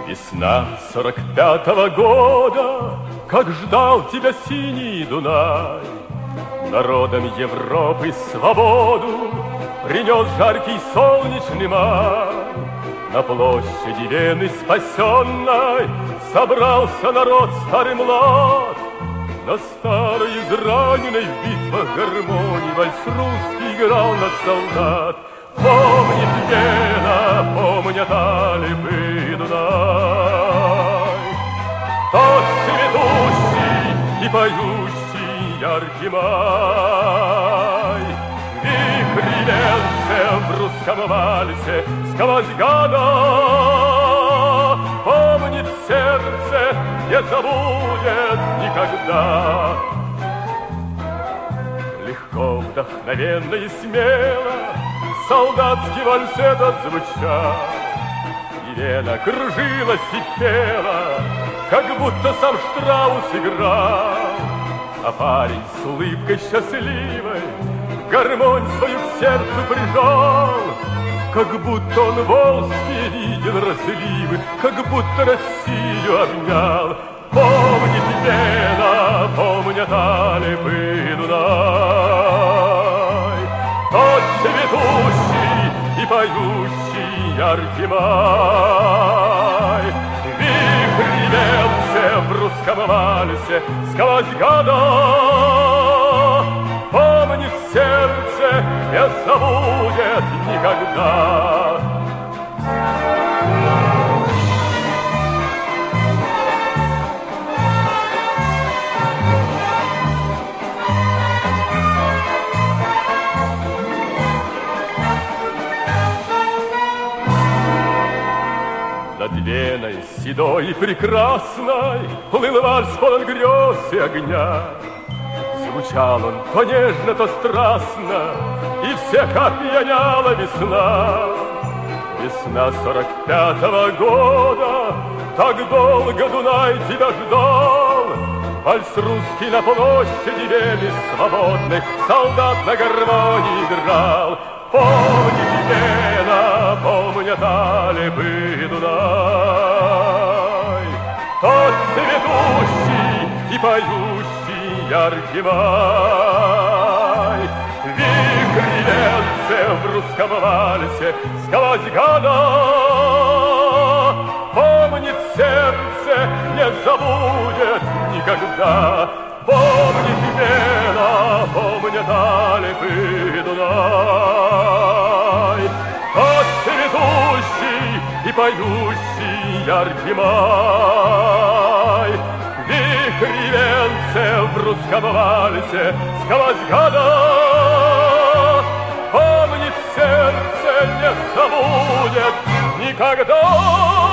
Весна 45-го года, как ждал тебя синий Дунай, народам Европы свободу принес жаркий солнечный май. На площади Вены спасенной собрался народ старый млад. На старой израненной в битвах гармонии вальс русский играл на солдат. Помнит Вена, помнят Альпы и Дунай, тот цветущий и поющий яркий май. Вихри венце в русском вальсе сквозь года помнит сердце, не забудет никогда. Легко, вдохновенно и смело солдатский вальс этот звучал, и Вена кружилась и пела, как будто сам Штраус играл. А парень с улыбкой счастливой гармонь свою к сердцу прижал, как будто он волжские видел разливы, как будто Россию обнял. Помнит Вена, помнят Альпы и Дунай, тот цветущий и поющий яркий май. Вихри венце в русском вальсе сквозь года помнит сердце, не забудет никогда. Над Веной седой и прекрасной плыл вальс полон грез и огня. Звучал он то нежно, то страстно, и всех опьяняла весна. Весна 45-го года, так долго Дунай тебя ждал. Вальс русский на площади Вены свободных солдат на гармонии играл. Помнит Вена, помнят Альпы и Дунай, тот цветущий и поющий яркий май. Вихри венце в русском вальсе сквозь года помнит сердце, не забудет никогда. Помнит Вена, помнят Альпы и Дунай, тот цветущий и поющий яркий май. Вихри венце в русском вальсе сквозь года помнит сердце, не забудет никогда.